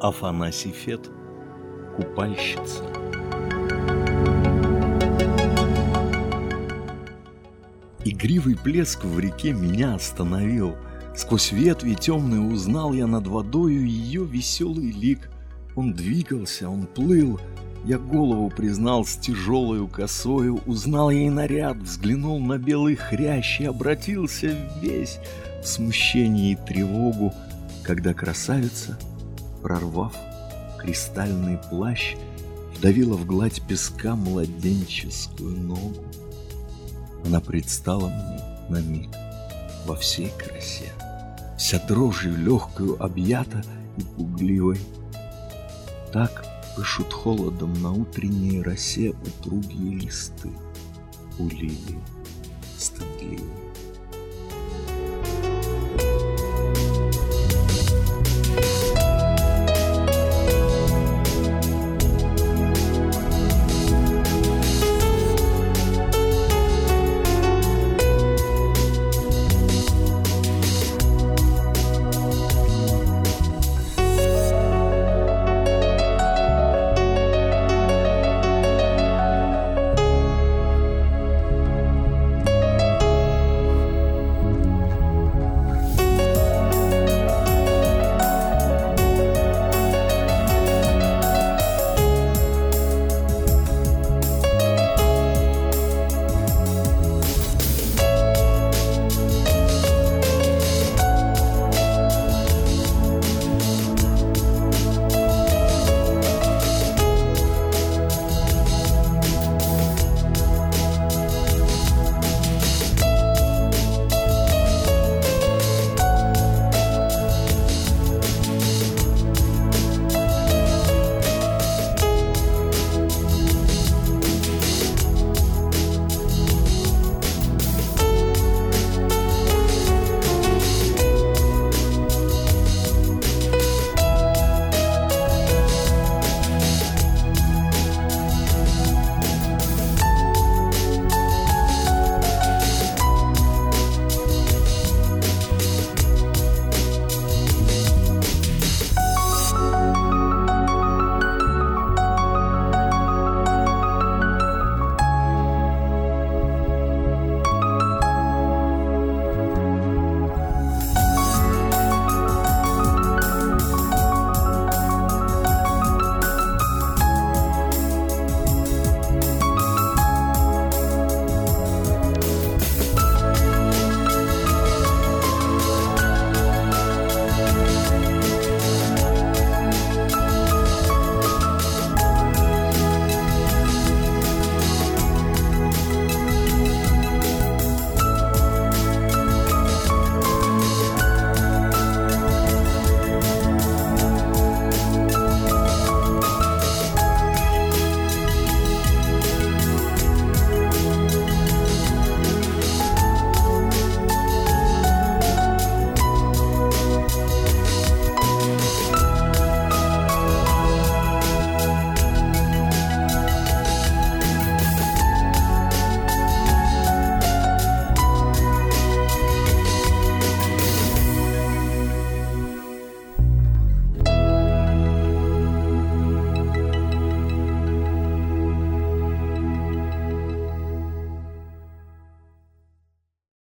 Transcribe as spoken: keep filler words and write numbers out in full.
Афанасий Фет. Купальщица. Игривый плеск в реке меня остановил. Сквозь ветви темные узнал я над водою ее веселый лик. Он двигался, он плыл. Я голову признал с тяжелою косою, узнал ей наряд, взглянул на белый хрящ и обратился весь в смущение и тревогу, когда красавица, прорвав кристальный плащ, вдавила в гладь песка младенческую ногу. Она предстала мне на миг во всей красе, вся дрожью легкою объята и пугливой. Так пышут холодом на утренней росе упругие листы у лилии стыда.